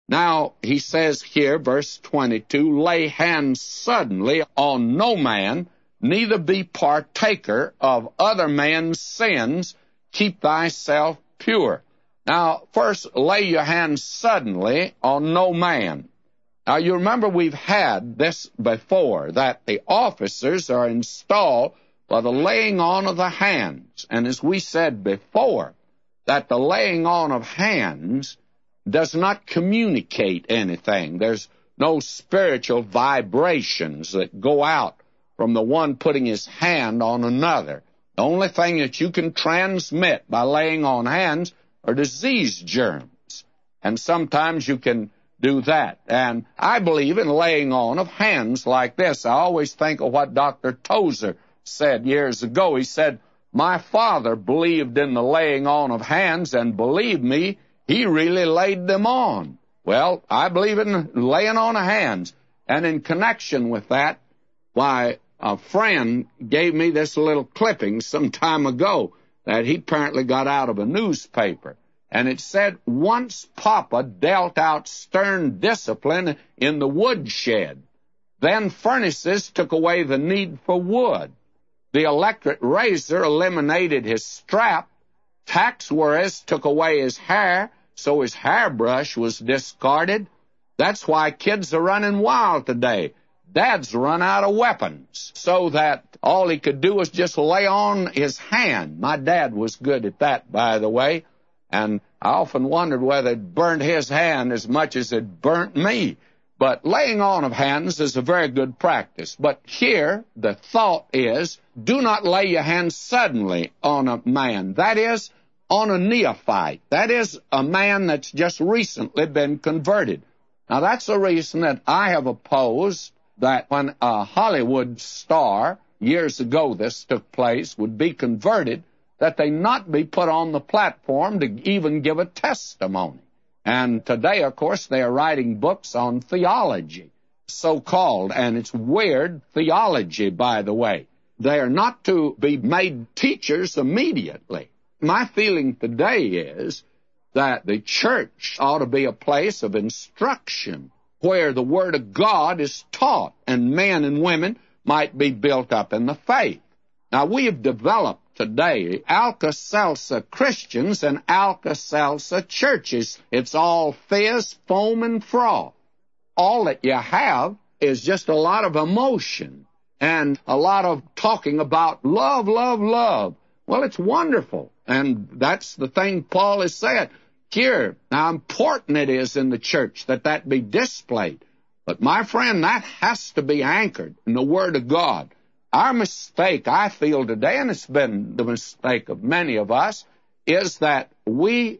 Now, he says here, verse 22, lay hands suddenly on no man, neither be partaker of other men's sins, keep thyself pure. Now, first, lay your hands suddenly on no man. Now, you remember we've had this before, that the officers are installed by the laying on of the hands. And as we said before, that the laying on of hands does not communicate anything. There's no spiritual vibrations that go out from the one putting his hand on another. The only thing that you can transmit by laying on hands are disease germs. And sometimes you can do that. And I believe in laying on of hands like this. I always think of what Dr. Tozer said years ago. He said, my father believed in the laying on of hands, and believe me, he really laid them on. Well, I believe in laying on of hands. And in connection with that, why, a friend gave me this little clipping some time ago that he apparently got out of a newspaper. And it said, once Papa dealt out stern discipline in the woodshed. Then furnaces took away the need for wood. The electric razor eliminated his strap. Tax worries took away his hair, so his hairbrush was discarded. That's why kids are running wild today. Dad's run out of weapons, so that all he could do was just lay on his hand. My dad was good at that, by the way, and I often wondered whether it burned his hand as much as it burnt me. But laying on of hands is a very good practice. But here, the thought is, do not lay your hands suddenly on a man. That is, on a neophyte. That is, a man that's just recently been converted. Now, that's the reason that I have opposed that when a Hollywood star, years ago this took place, would be converted, that they not be put on the platform to even give a testimony. And today, of course, they are writing books on theology, so-called, and it's weird theology, by the way. They are not to be made teachers immediately. My feeling today is that the church ought to be a place of instruction where the Word of God is taught and men and women might be built up in the faith. Now, we have developed today Alka-Seltzer Christians and Alka-Seltzer churches. It's all fizz, foam, and froth. All that you have is just a lot of emotion and a lot of talking about love, love, love. Well, it's wonderful, and that's the thing Paul has said here. Now, important it is in the church that be displayed. But, my friend, that has to be anchored in the Word of God. Our mistake, I feel today, and it's been the mistake of many of us, is that we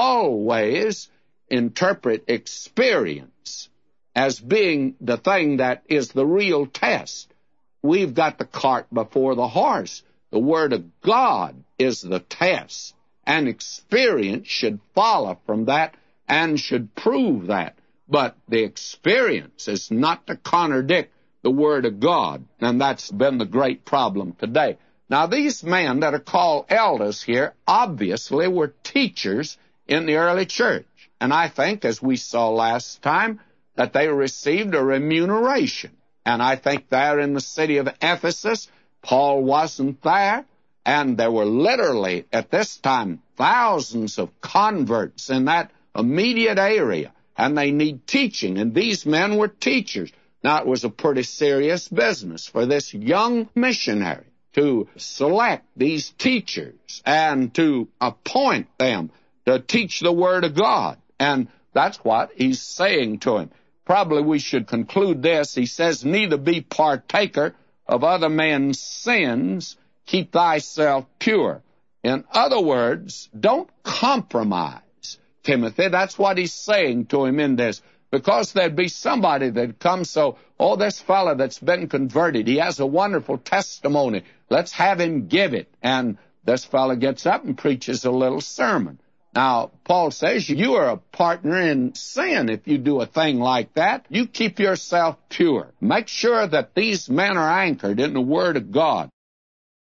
always interpret experience as being the thing that is the real test. We've got the cart before the horse. The Word of God is the test, and experience should follow from that and should prove that. But the experience is not to contradict the Word of God, and that's been the great problem today. Now, these men that are called elders here obviously were teachers in the early church, and I think, as we saw last time, that they received a remuneration. And I think there in the city of Ephesus, Paul wasn't there, and there were literally, at this time, thousands of converts in that immediate area, and they need teaching, and these men were teachers. Now, it was a pretty serious business for this young missionary to select these teachers and to appoint them to teach the Word of God. And that's what he's saying to him. Probably we should conclude this. He says, neither be partaker of other men's sins, keep thyself pure. In other words, don't compromise, Timothy. That's what he's saying to him in this. Because there'd be somebody that comes, so, oh, this fellow that's been converted, he has a wonderful testimony. Let's have him give it. And this fellow gets up and preaches a little sermon. Now, Paul says you are a partner in sin if you do a thing like that. You keep yourself pure. Make sure that these men are anchored in the Word of God.